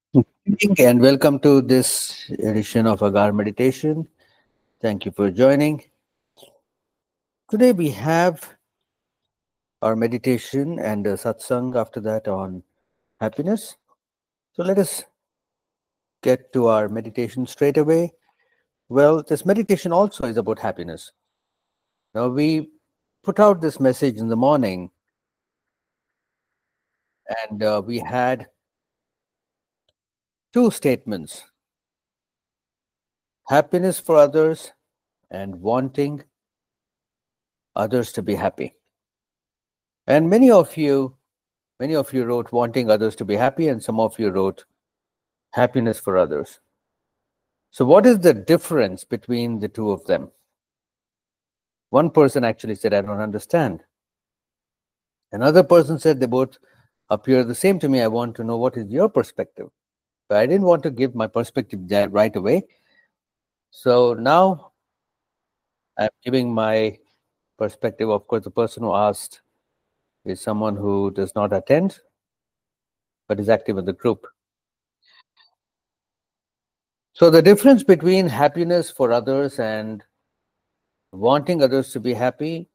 Good evening and welcome to this edition of Agar Meditation. Thank you for joining. Today we have our meditation and a satsang after that on happiness. So let us get to our meditation straight away. Well, this meditation also is about happiness. Now we put out this message in the morning and we had two statements: happiness for others and wanting others to be happy. And many of you wrote wanting others to be happy, and some of you wrote happiness for others. So, what is the difference between the two of them? One person actually said, I don't understand. Another person said, they both appear the same to me. I want to know what is your perspective. But I didn't want to give my perspective there right away. So now I'm giving my perspective. Of course, the person who asked is someone who does not attend but is active in the group. So the difference between happiness for others and wanting others to be happy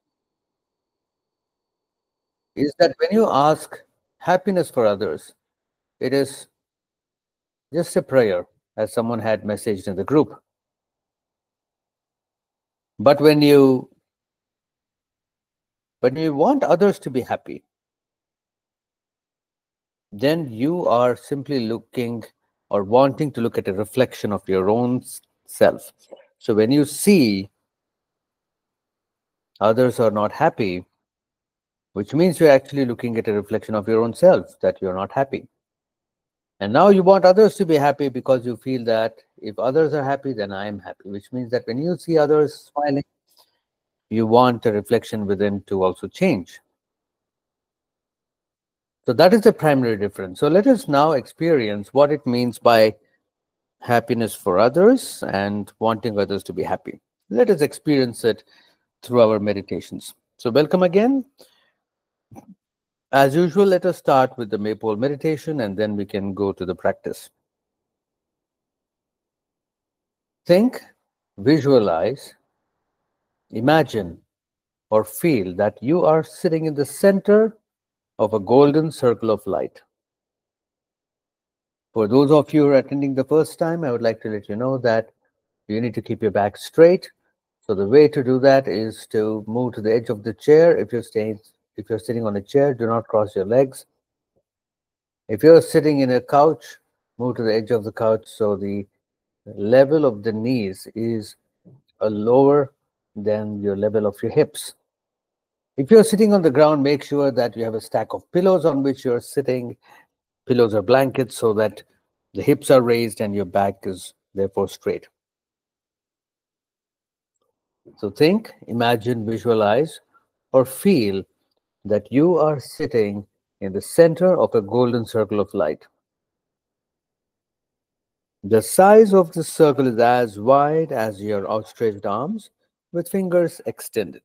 is that when you ask happiness for others, it is just a prayer, as someone had messaged in the group. But when you want others to be happy, then you are simply looking or wanting to look at a reflection of your own self. So when you see others are not happy, which means you're actually looking at a reflection of your own self, that you're not happy. And now you want others to be happy because you feel that if others are happy, then I am happy, which means that when you see others smiling, you want a reflection within to also change. So that is the primary difference. So let us now experience what it means by happiness for others and wanting others to be happy. Let us experience it through our meditations. So welcome again. As usual, let us start with the Maypole meditation and then we can go to the practice. Think, visualize, imagine, or feel that you are sitting in the center of a golden circle of light. For those of you who are attending the first time, I would like to let you know that you need to keep your back straight. So the way to do that is to move to the edge of the chair. If you're sitting on a chair, do not cross your legs. If you're sitting in a couch, move to the edge of the couch so the level of the knees is lower than your level of your hips. If you're sitting on the ground, make sure that you have a stack of pillows on which you're sitting. Pillows or blankets so that the hips are raised and your back is therefore straight. So think, imagine, visualize, or feel that you are sitting in the center of a golden circle of light. The size of the circle is as wide as your outstretched arms with fingers extended.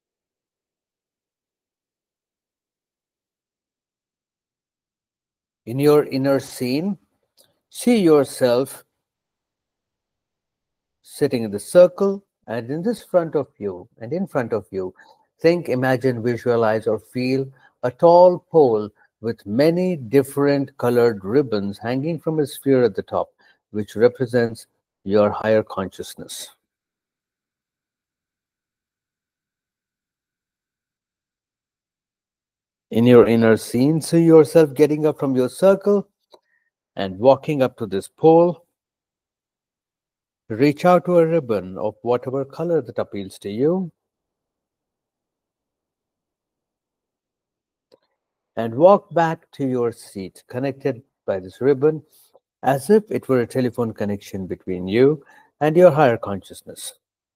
In your inner scene, see yourself sitting in the circle, and in front of you, think, imagine, visualize, or feel a tall pole with many different colored ribbons hanging from a sphere at the top, which represents your higher consciousness. In your inner scene, see yourself getting up from your circle and walking up to this pole. Reach out to a ribbon of whatever color that appeals to you and walk back to your seat, connected by this ribbon, as if it were a telephone connection between you and your higher consciousness.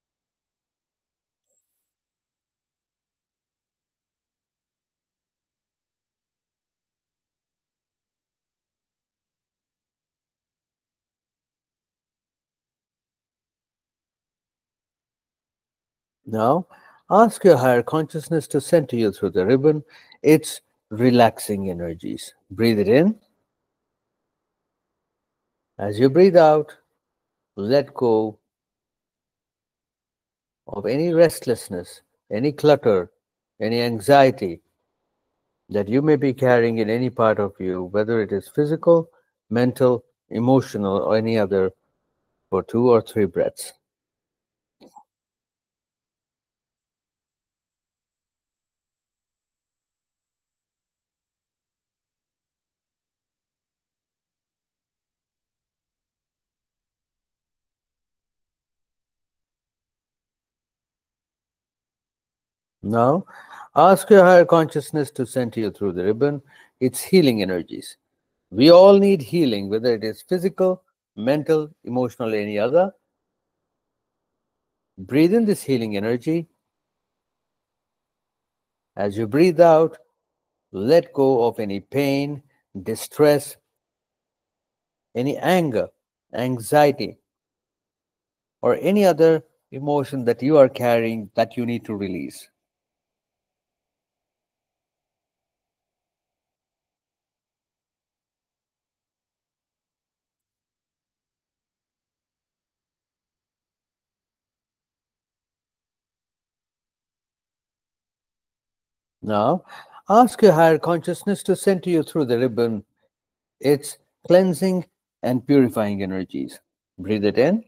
Now, ask your higher consciousness to send to you through the ribbon its relaxing energies. Breathe it in As you breathe out, let go of any restlessness, any clutter, any anxiety that you may be carrying in any part of you, whether it is physical, mental, emotional, or any other, for 2 or 3 breaths. Now, ask your higher consciousness to send to you through the ribbon its healing energies. We all need healing, whether it is physical, mental, emotional, or any other. Breathe in this healing energy. As you breathe out, let go of any pain, distress, any anger, anxiety, or any other emotion that you are carrying that you need to release. Now, ask your higher consciousness to send to you through the ribbon its cleansing and purifying energies. Breathe it in.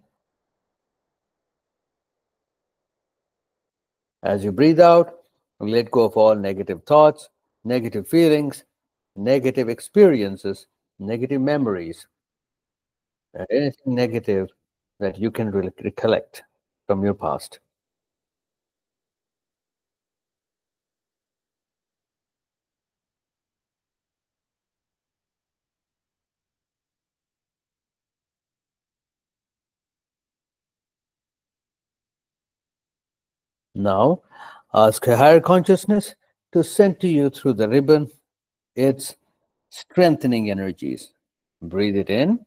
As you breathe out, let go of all negative thoughts, negative feelings, negative experiences, negative memories, and anything negative that you can recollect from your past. Now, ask a higher consciousness to send to you through the ribbon its strengthening energies. Breathe it in,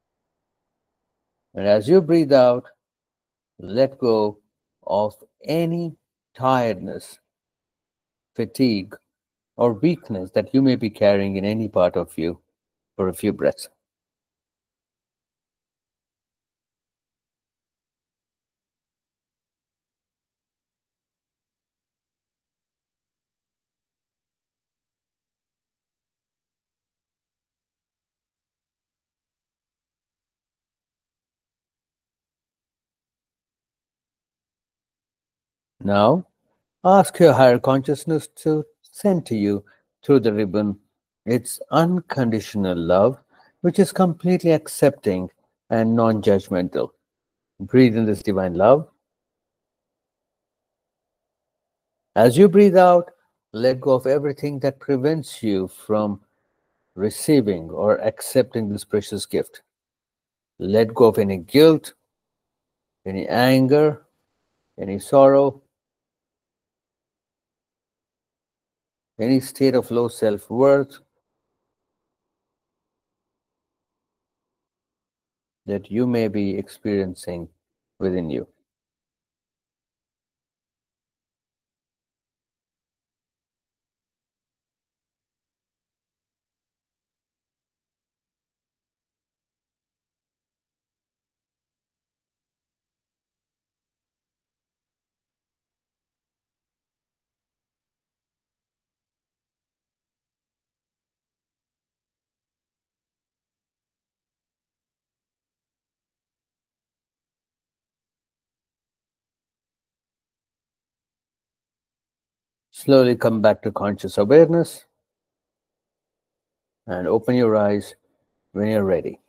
and as you breathe out, let go of any tiredness, fatigue, or weakness that you may be carrying in any part of you for a few breaths. Now, ask your higher consciousness to send to you through the ribbon its unconditional love, which is completely accepting and non judgmental. Breathe in this divine love. As you breathe out, let go of everything that prevents you from receiving or accepting this precious gift. Let go of any guilt, any anger, any sorrow, any state of low self worth that you may be experiencing within you. Slowly come back to conscious awareness and open your eyes when you're ready.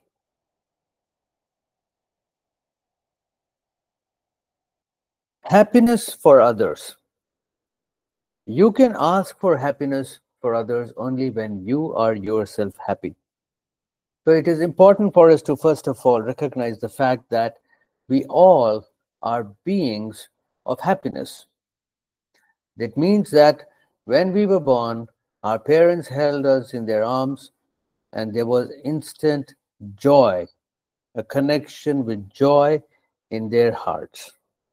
Happiness for others. You can ask for happiness for others only when you are yourself happy. So it is important for us to first of all recognize the fact that we all are beings of happiness. That means that when we were born, our parents held us in their arms and there was instant joy, a connection with joy in their hearts.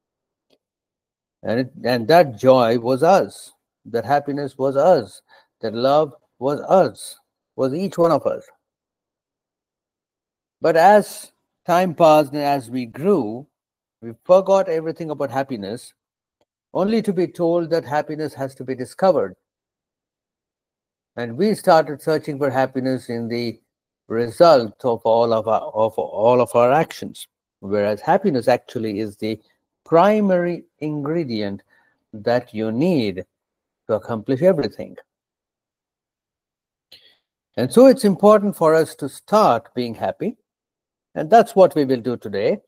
And that joy was us, that happiness was us, that love was us, was each one of us. But as time passed and as we grew, we forgot everything about happiness, only to be told that happiness has to be discovered. And we started searching for happiness in the result of all of our actions, whereas happiness actually is the primary ingredient that you need to accomplish everything. And so it's important for us to start being happy, and that's what we will do today.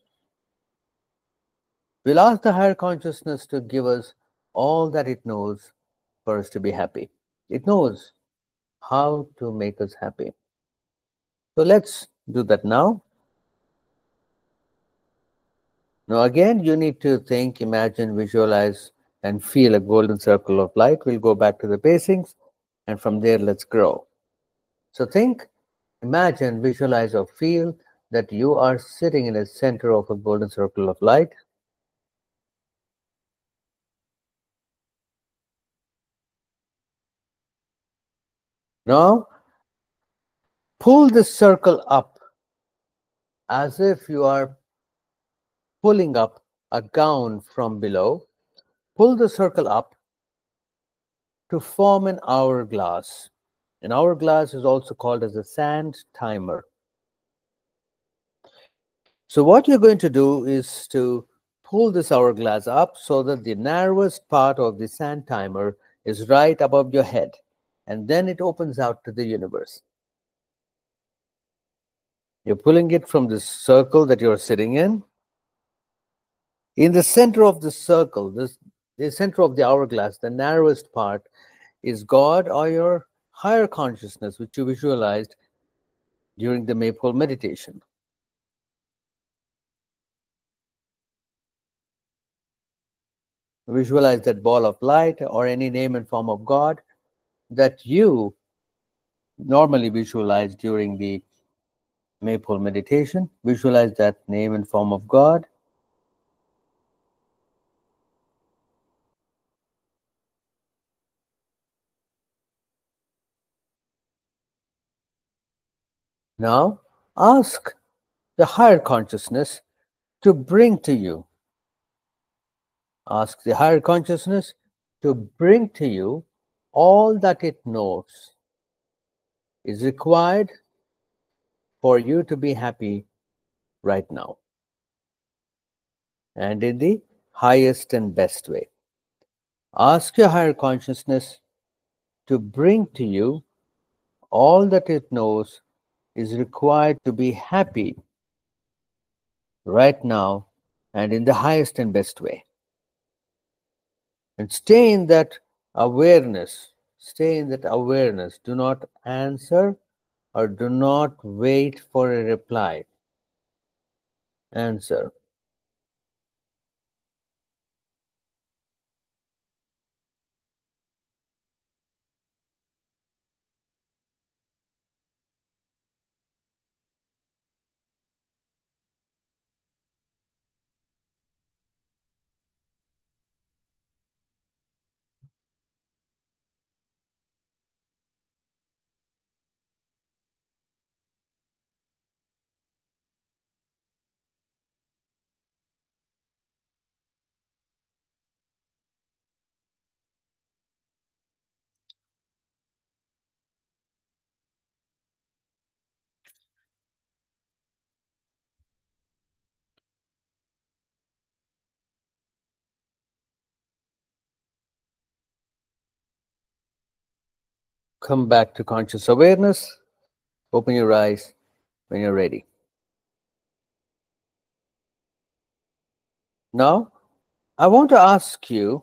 We'll ask the higher consciousness to give us all that it knows for us to be happy. It knows how to make us happy. So let's do that now. Now, again, you need to think, imagine, visualize, and feel a golden circle of light. We'll go back to the basics, and from there, let's grow. So think, imagine, visualize, or feel that you are sitting in the center of a golden circle of light. Now, pull this circle up as if you are pulling up a gown from below. Pull the circle up to form an hourglass. An hourglass is also called as a sand timer. So what you're going to do is to pull this hourglass up so that the narrowest part of the sand timer is right above your head, and then it opens out to the universe. You're pulling it from the circle that you're sitting in. In the center of the circle, the center of the hourglass, the narrowest part, is God or your higher consciousness, which you visualized during the Maypole meditation. Visualize that ball of light or any name and form of God that you normally visualize during the Maypole meditation. Visualize that name and form of God. Now, ask the higher consciousness to bring to you. Ask the higher consciousness to bring to you all that it knows is required for you to be happy right now, and in the highest and best way. Ask your higher consciousness to bring to you all that it knows is required to be happy right now and in the highest and best way. And stay in that awareness. Stay in that awareness. Do not answer or do not wait for a reply. Answer. Come back to conscious awareness. Open your eyes when you're ready. Now, I want to ask you,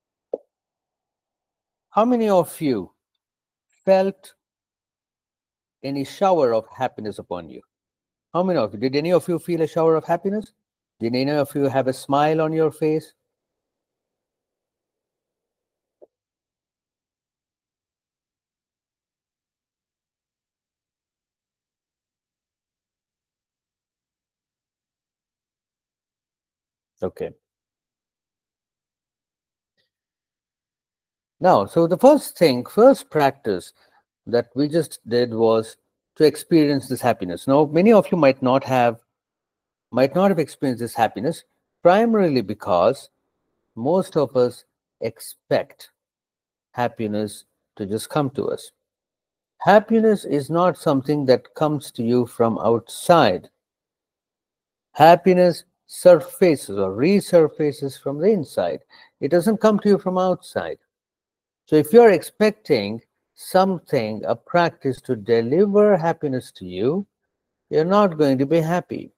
how many of you felt any shower of happiness upon you? How many of you? Did any of you feel a shower of happiness? Did any of you have a smile on your face? Okay. Now, so the first practice that we just did was to experience this happiness. Now, many of you might not have experienced this happiness, primarily because most of us expect happiness to just come to us. Happiness is not something that comes to you from outside. Happiness surfaces or resurfaces from the inside. It doesn't come to you from outside. So if you're expecting something, a practice to deliver happiness to you, you're not going to be happy.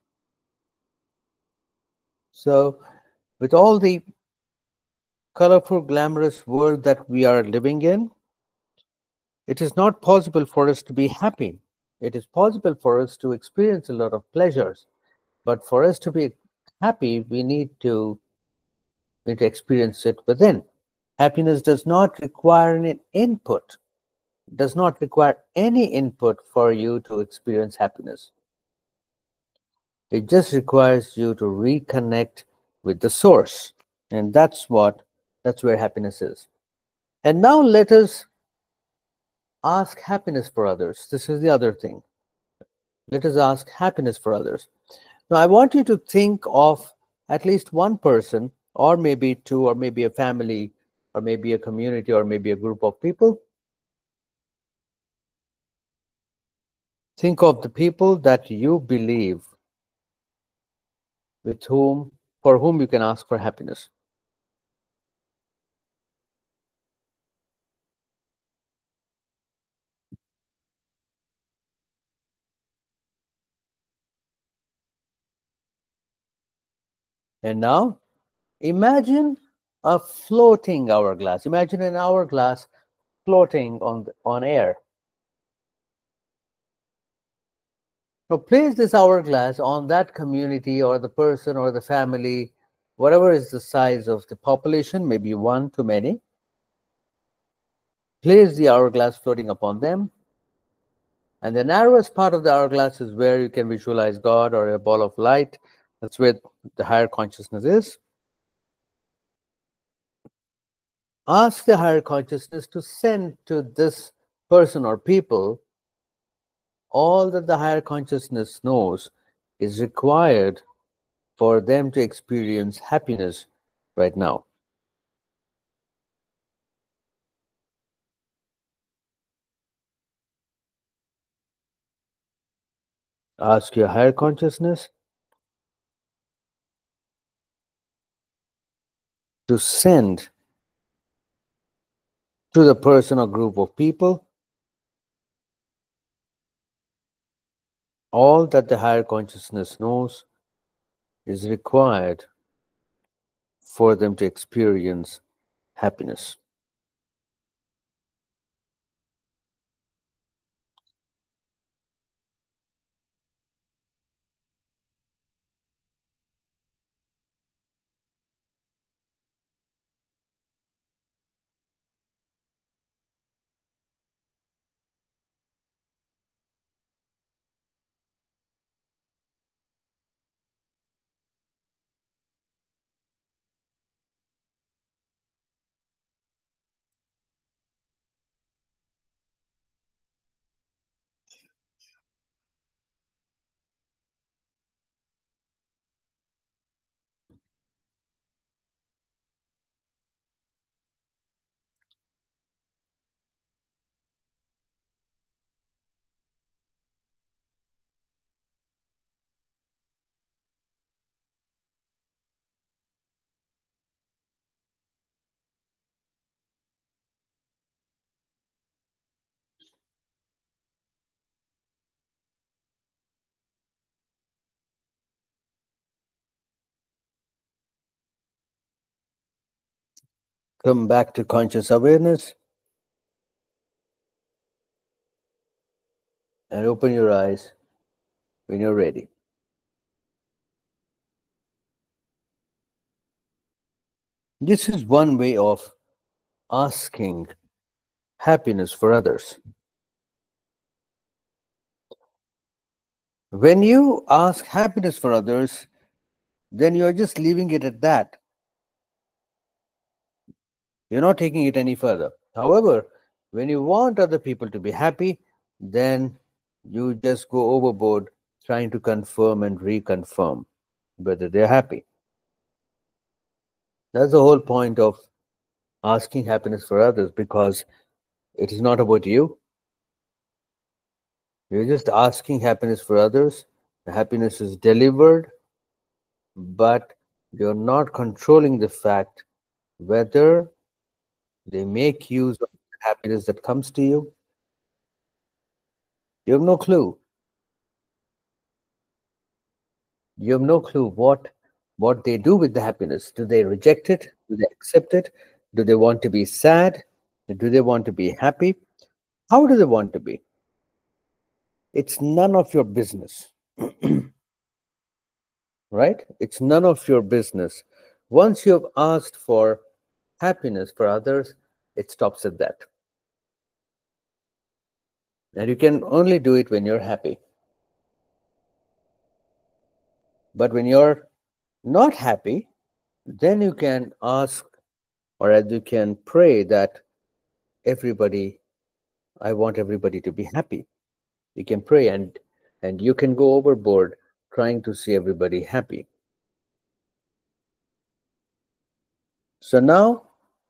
So with all the colorful, glamorous world that we are living in, it is not possible for us to be happy. It is possible for us to experience a lot of pleasures, but for us to be happy, we need to experience it within. Happiness does not require an input, does not require any input for you to experience happiness. It just requires you to reconnect with the source. And that's where happiness is. And now let us ask happiness for others. This is the other thing. Let us ask happiness for others. Now, I want you to think of at least one person, or maybe two, or maybe a family, or maybe a community, or maybe a group of people. Think of the people that you believe for whom you can ask for happiness. And now, imagine a floating hourglass. Imagine an hourglass floating on air. So place this hourglass on that community or the person or the family, whatever is the size of the population, maybe one to many. Place the hourglass floating upon them. And the narrowest part of the hourglass is where you can visualize God or a ball of light. That's where the higher consciousness is. Ask the higher consciousness to send to this person or people all that the higher consciousness knows is required for them to experience happiness right now. Ask your higher consciousness to send to the person or group of people all that the higher consciousness knows is required for them to experience happiness. Come back to conscious awareness and open your eyes when you're ready. This is one way of asking happiness for others. When you ask happiness for others, then you're just leaving it at that. You're not taking it any further. However, when you want other people to be happy, then You just go overboard trying to confirm and reconfirm whether they're happy. That's the whole point of asking happiness for others, because it is not about you. You're just asking happiness for others. The happiness is delivered, but you're not controlling the fact whether they make use of the happiness that comes to you. You have no clue. You have no clue what they do with the happiness. Do they reject it? Do they accept it? Do they want to be sad? Do they want to be happy? How do they want to be? It's none of your business. Right? It's none of your business. Once you have asked for happiness for others, it stops at that. And you can only do it when you're happy. But when you're not happy, then you can ask, or as you can pray that everybody, I want everybody to be happy. You can pray, and you can go overboard trying to see everybody happy. So now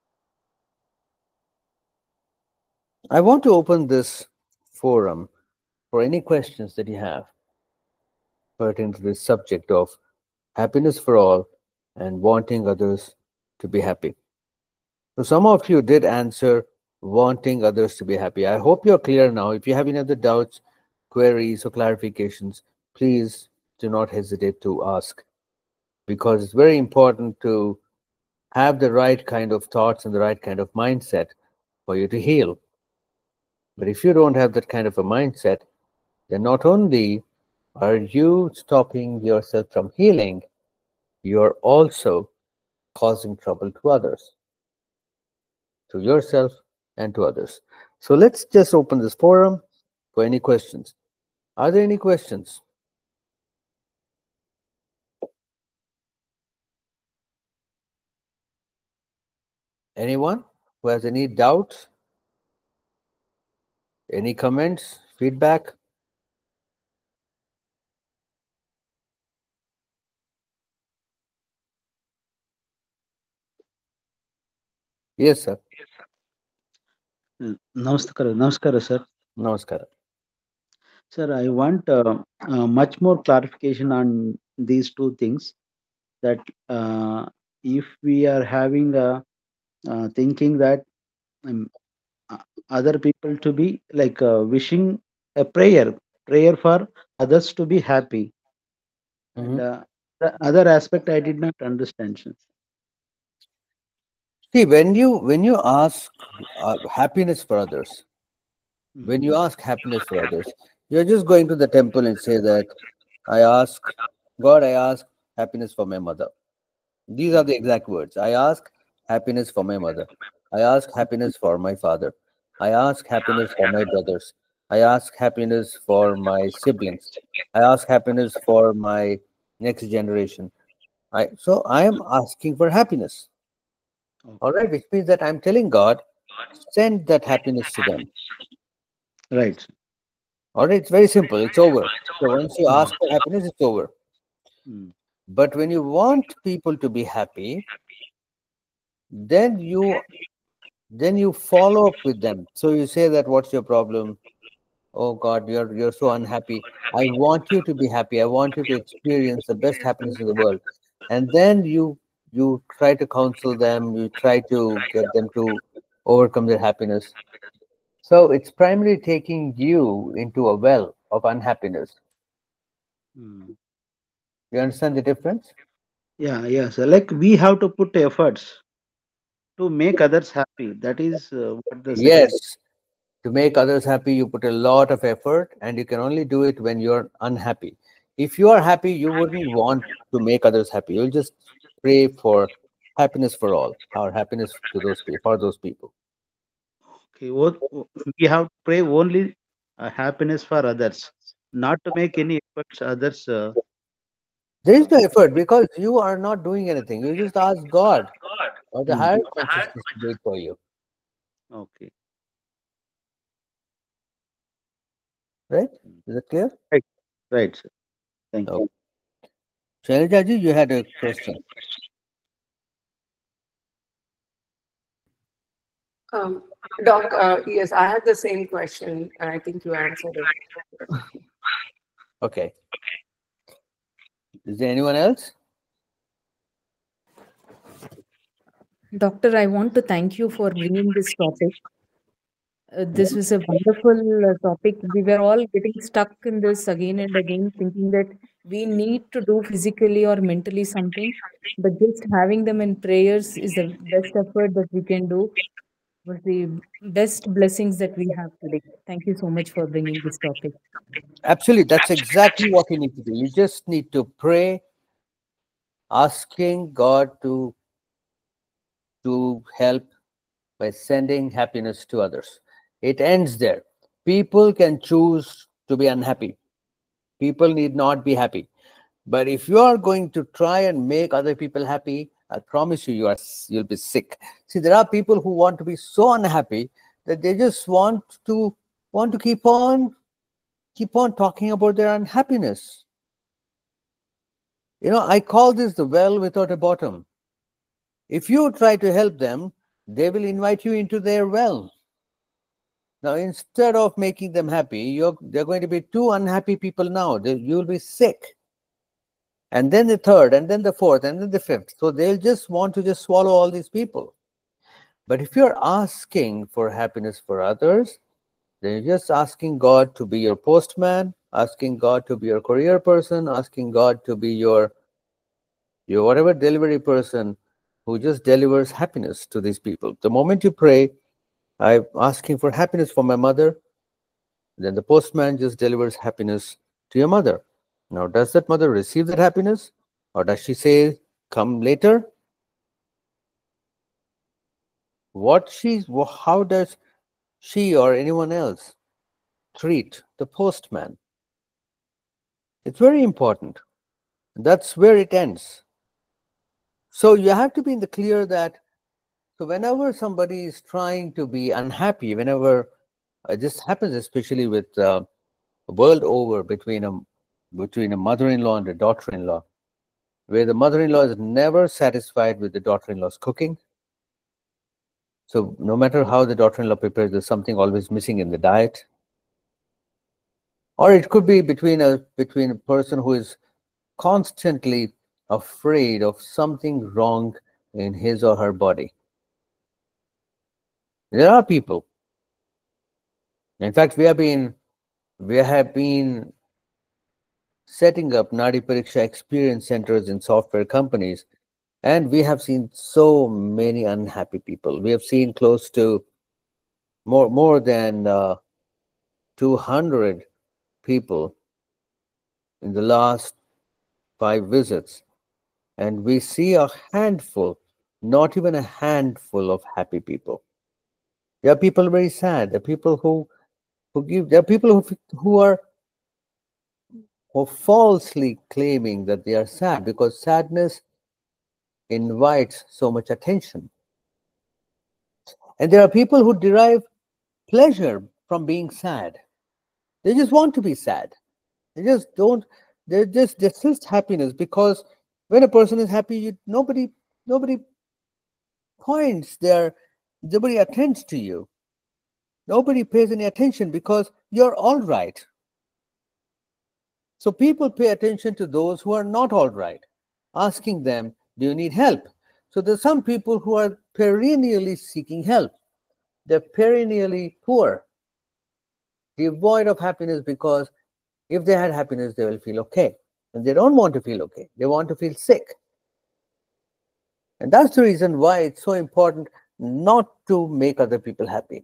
I want to open this forum for any questions that you have pertaining to this subject of happiness for all and wanting others to be happy. So some of you did answer wanting others to be happy. I hope you're clear now. If you have any other doubts, queries, or clarifications, please do not hesitate to ask, because it's very important to have the right kind of thoughts and the right kind of mindset for you to heal. But if you don't have that kind of a mindset, then not only are you stopping yourself from healing, you're also causing trouble to others, to yourself and to others. So let's just open this forum for any questions. Are there any questions? Anyone who has any doubts, any comments, feedback? Yes, sir. Namaskara, Namaskara, sir. Namaskar. Sir, I want much more clarification on these two things. That if we are having a thinking that um, uh, other people to be like wishing a prayer for others to be happy, and Mhm. the other aspect I did not understand, sir. See, when you ask happiness for others, when Mhm. you ask happiness for others, you're just going to the temple and say that I ask God, I ask happiness for my mother. These are the Okay. exact words. I ask happiness for my mother. I ask happiness for my father. I ask happiness for my brothers. I ask happiness for my siblings. I ask happiness for my next generation. I am asking for happiness. All Okay. right, which means that I'm telling God, send that happiness to them. Right. All right, it's very simple. It's over. So once you Mm. ask for happiness, it's over. Mm. But when you want people to be happy, then you follow up with them. So you say that, what's your problem? Oh God, you're so unhappy. I want you to be happy. I want you to experience the best happiness in the world. And then you try to counsel them, you try to get them to overcome their happiness. So it's primarily taking you into a well of unhappiness. Mm. You understand the difference? Yeah, yeah. So like we have to put efforts to make others happy. That is what the second. Yes. To make others happy, you put a lot of effort, and you can only do it when you're unhappy. If you are happy, you wouldn't want to make others happy. You'll just pray for happiness for all, or happiness to those people, for those people. Okay, we have to pray only happiness for others, not to make any efforts others. There is Uh, no effort because you are not doing anything. You just ask God or the mm, higher consciousness to do it for you. okay. Right? Is it clear? Right. Right, sir. Thank you. Okay. Shailajaji, you had a question. Um, Doc, yes, I had the same question, and I think you answered it. Okay. Is there anyone else? Doctor, I want to thank you for bringing this topic. This was a wonderful topic. We were all getting stuck in this again and again, thinking that we need to do physically or mentally something, but just having them in prayers is the best effort that we can do. Was the best blessings that we have today. Thank you so much for bringing this topic. Absolutely. That's exactly what you need to do. You just need to pray, asking God to help by sending happiness to others. It ends there. People can choose to be unhappy. People need not be happy. But if you are going to try and make other people happy, I promise you, you'll be sick. See, there are people who want to be so unhappy that they just want to keep on talking about their unhappiness. I call this the well without a bottom. If you try to help them, they will invite you into their well. Now, instead of making them happy, they're going to be two unhappy people now. You'll be sick. And then the third, and then the fourth, and then the fifth. So they'll just want to just swallow all these people. But if you're asking for happiness for others, then you're just asking God to be your postman, asking God to be your courier person, asking God to be your whatever delivery person who just delivers happiness to these people. The moment you pray, I'm asking for happiness for my mother, then the postman just delivers happiness to your mother. Now, does that mother receive that happiness? Or does she say, come later? How does she or anyone else treat the postman? It's very important. That's where it ends. So you have to be in the clear that, so whenever somebody is trying to be unhappy, whenever this happens, especially with world over between a mother-in-law and a daughter-in-law, where the mother-in-law is never satisfied with the daughter-in-law's cooking. So no matter how the daughter-in-law prepares, there's something always missing in the diet. Or it could be between a person who is constantly afraid of something wrong in his or her body. There are people. In fact, we have been setting up Nadi Pariksha experience centers in software companies, and we have seen so many unhappy people. We have seen close to more than 200 people in the last 5 visits, and we see a handful, not even a handful of happy people. There are people very sad. There are people there are people who are falsely claiming that they are sad, because sadness invites so much attention. And there are people who derive pleasure from being sad. They just want to be sad. They just don't, they just happiness, because when a person is happy, nobody points there, nobody attends to you. Nobody pays any attention because you're all right. So people pay attention to those who are not all right, asking them, do you need help? So there's some people who are perennially seeking help. They're perennially poor, devoid of happiness, because if they had happiness, they will feel okay. And they don't want to feel okay. They want to feel sick. And that's the reason why it's so important not to make other people happy.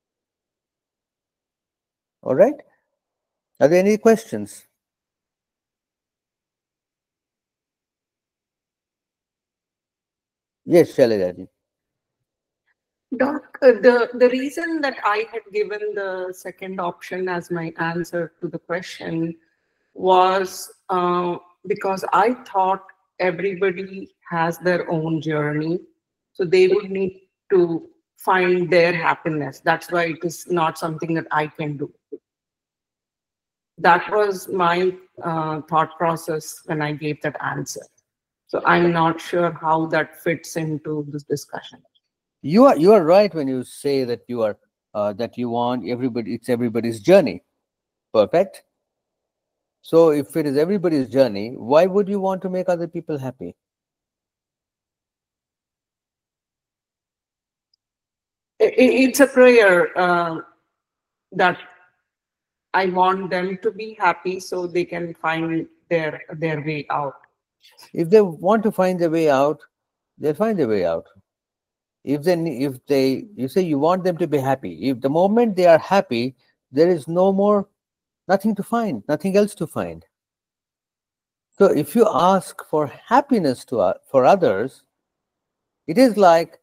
All right? Are there any questions? Yes, Shailajaji. Doc, the reason that I had given the second option as my answer to the question was because I thought everybody has their own journey, so they would need to find their happiness. That's why it is not something that I can do. That was my thought process when I gave that answer. So I'm not sure how that fits into this discussion. You are right when you say that that you want everybody. It's everybody's journey. Perfect. So if it is everybody's journey, why would you want to make other people happy? It's a prayer that I want them to be happy so they can find their way out. If they want to find their way out, they'll find their way out. If you say you want them to be happy, if the moment they are happy, there is nothing to find, nothing else to find. So if you ask for happiness for others, it is like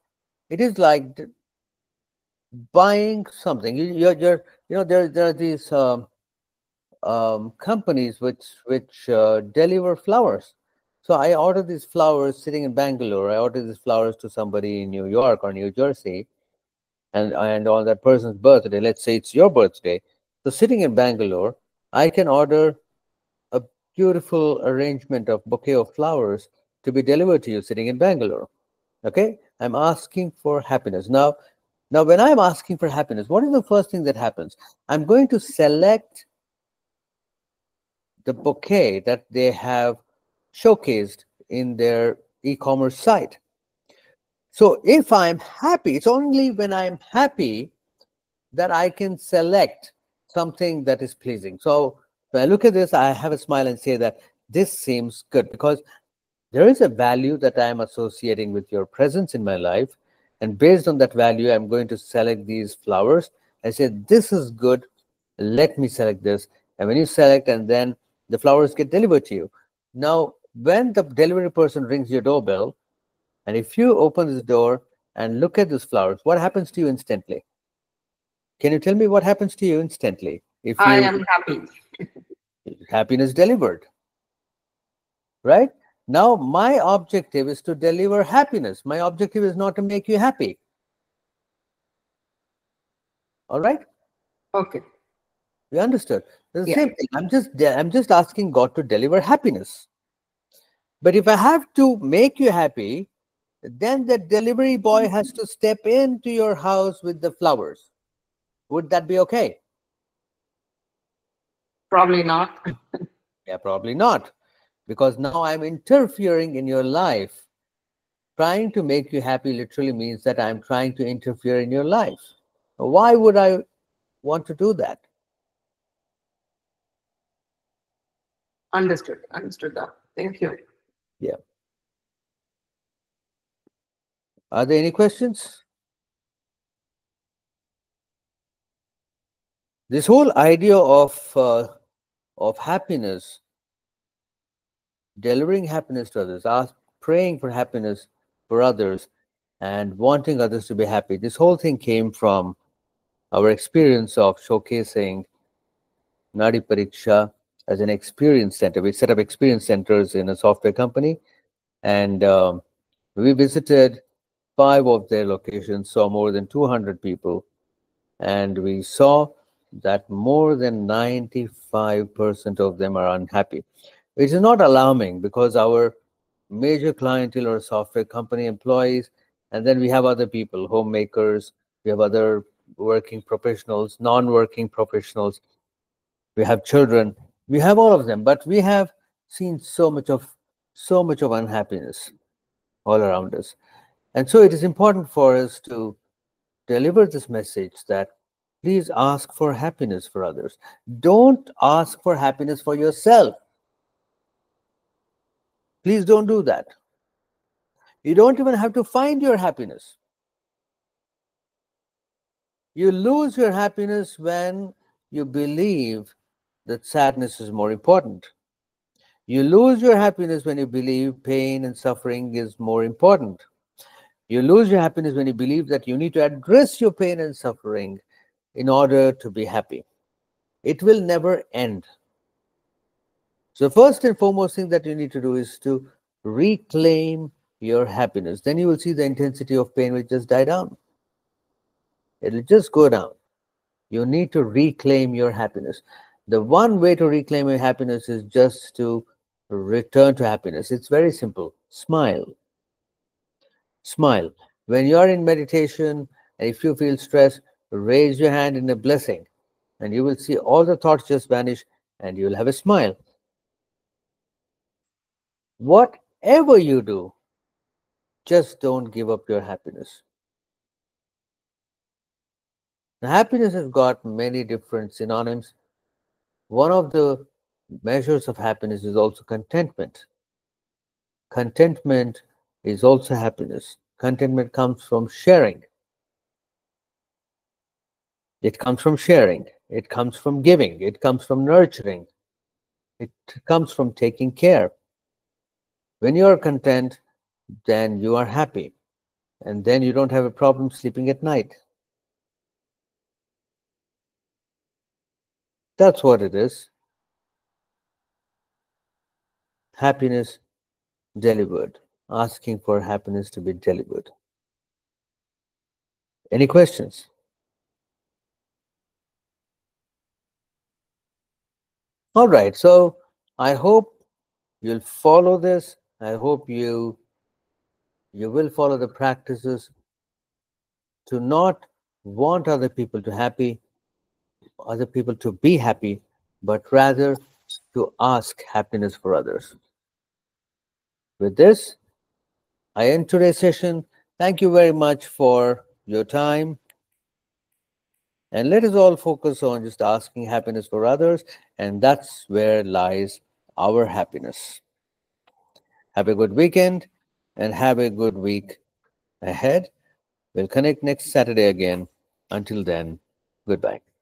buying something. There are these companies which deliver flowers. So I ordered these flowers sitting in Bangalore. I ordered these flowers to somebody in New York or New Jersey, and on that person's birthday. Let's say it's your birthday. So sitting in Bangalore, I can order a beautiful arrangement of bouquet of flowers to be delivered to you sitting in Bangalore. Okay, I'm asking for happiness. Now when I'm asking for happiness, what is the first thing that happens? I'm going to select the bouquet that they have showcased in their e-commerce site. So if I'm happy, it's only when I'm happy that I can select something that is pleasing. So when I look at this, I have a smile and say that this seems good, because there is a value that I am associating with your presence in my life. And based on that value, I'm going to select these flowers. I say, this is good. Let me select this. And when you select, and then the flowers get delivered to you. Now, when the delivery person rings your doorbell, and if you open this door and look at these flowers, what happens to you instantly? Can you tell me what happens to you instantly? If I am happy. happiness delivered, right? Now, my objective is to deliver happiness. My objective is not to make you happy. All right? Okay. We understood. The Yeah. same thing. I'm just asking God to deliver happiness. But if I have to make you happy, then the delivery boy has to step into your house with the flowers. Would that be okay? Probably not. Yeah, probably not. Because now I'm interfering in your life. Trying to make you happy literally means that I'm trying to interfere in your life. Why would I want to do that? Understood. Understood that. Thank you. Yeah. Are there any questions? This whole idea of happiness, delivering happiness to others, praying for happiness for others, and wanting others to be happy. This whole thing came from our experience of showcasing Nadi Pariksha as an experience center. We set up experience centers in a software company, and we visited 5 of their locations, saw more than 200 people, and we saw that more than 95% of them are unhappy, which is not alarming, because our major clientele are software company employees, and then we have other people, homemakers, we have other working professionals, non-working professionals, we have children, we have all of them, but we have seen so much of unhappiness all around us. And so it is important for us to deliver this message that please ask for happiness for others. Don't ask for happiness for yourself. Please don't do that. You don't even have to find your happiness. You lose your happiness when you believe that sadness is more important. You lose your happiness when you believe pain and suffering is more important. You lose your happiness when you believe that you need to address your pain and suffering in order to be happy. It will never end. So first and foremost thing that you need to do is to reclaim your happiness. Then you will see the intensity of pain will just die down. It will just go down. You need to reclaim your happiness. The one way to reclaim your happiness is just to return to happiness. It's very simple. Smile. Smile. When you're in meditation and if you feel stress, raise your hand in a blessing and you will see all the thoughts just vanish and you'll have a smile. Whatever you do, just don't give up your happiness. Now, happiness has got many different synonyms. One of the measures of happiness is also contentment. Contentment is also happiness. Contentment comes from sharing. It comes from sharing. It comes from giving. It comes from nurturing. It comes from taking care. When you are content, then you are happy. And then you don't have a problem sleeping at night. That's what it is. Happiness delivered. Asking for happiness to be delivered. Any questions? All right. So I hope you'll follow this. I hope you will follow the practices to not want other people to be happy, but rather to ask happiness for others. With this, I end today's session. Thank you very much for your time. And let us all focus on just asking happiness for others, and that's where lies our happiness. Have a good weekend and have a good week ahead. We'll connect next Saturday again. Until then, goodbye.